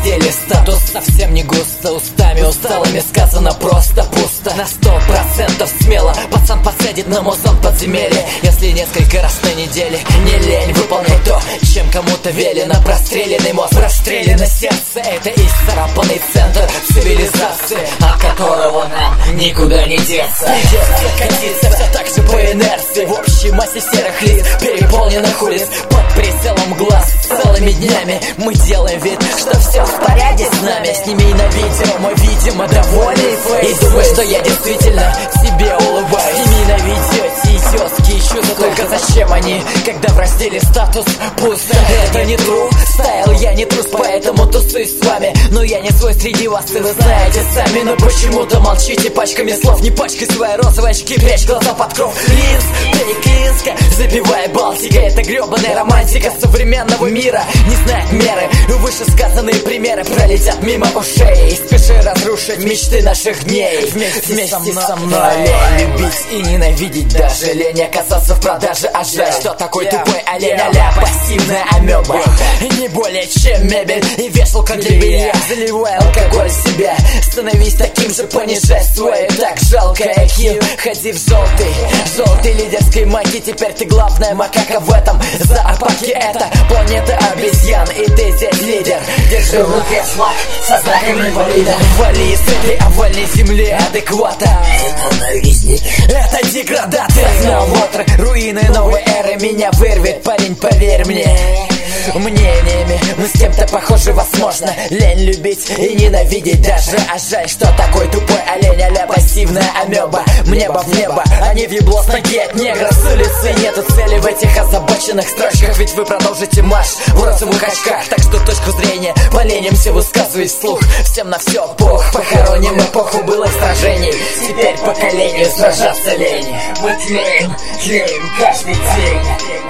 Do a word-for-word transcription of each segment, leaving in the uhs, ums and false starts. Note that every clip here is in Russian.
раздели статус совсем не густо. Устами усталыми сказано просто пусто. На сто процентов смело пацан посадит на музон подземелье, если несколько раз на неделе не лень выполнять то, чем кому-то велено. Простреленный мозг, прострелено сердце — это исцарапанный центр цивилизации, от которого нам никуда не деться. Не деться, катиться все так же по инерции в общей массе серых лиц, переполненных улиц, под прицелом глаз. Целыми днями мы делаем вид, что все в порядке с нами. Сними на видео мой, видимо, довольный фейс, и думаю, что я действительно себе улыбаюсь. Сними на видео тетёски, чудо, только зачем они, когда в разделе статус пусто? Это не true стайл, я не трус, поэтому тусуюсь с вами. Но я не свой среди вас, и вы знаете сами. Но почему-то молчите пачками слов, не пачкай свои розовые очки, прячь глаза под кров линз. Переклинска, забивая Балтика, это гребаная романтика современного мира не знает меры. Вышесказанные примеры пролетят мимо ушей, и спеши разрушить мечты наших дней. Вместе, Вместе со мной лень любить и ненавидеть даже, лень оказаться в продаже, а жаль, что такой тупой олень а-ля пассивная амеба. Не более чем мебель и вешалка для белья. Заливай алкоголь в себя, становись таким же, понижай свой так жалкое ай кью. Ходи в желтый, желтый лидерской магии, теперь ты главная макака в этом зоопарке. Это планета обезьян, и ты здесь лидер. Держи в руке флаг со знаком инвалида. Вали с этой овальной земли адеквата. Это деградация. Снова руины новой эры меня вырвет, парень, поверь мне. Мнениями мы с кем-то похожи, возможно. Лень любить и ненавидеть даже, а жаль, что такой тупой олень а-ля пассивная амеба. Мне бы в небо, а не в ебло с ноги от негра с улицы. Нету цели в этих озабоченных строчках, ведь вы продолжите марш в розовых очках. Так что точку зрения поленимся высказывать вслух. Всем на все пох, похороним эпоху былых сражений. Теперь поколению сражаться лень. Мы тлеем, тлеем каждый день.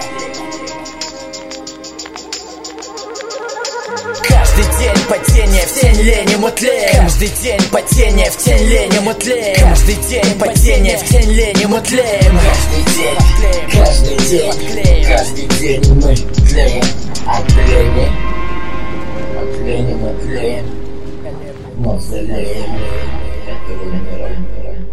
Каждый день падение в тень лени мы тлеем. Каждый день падение в тень лени мы тлеем. Каждый день падение в тень лени мы тлеем. Каждый день, каждый день, каждый день мы тлеем. От лени, от лени мы тлеем. Мавзолеем этого мира.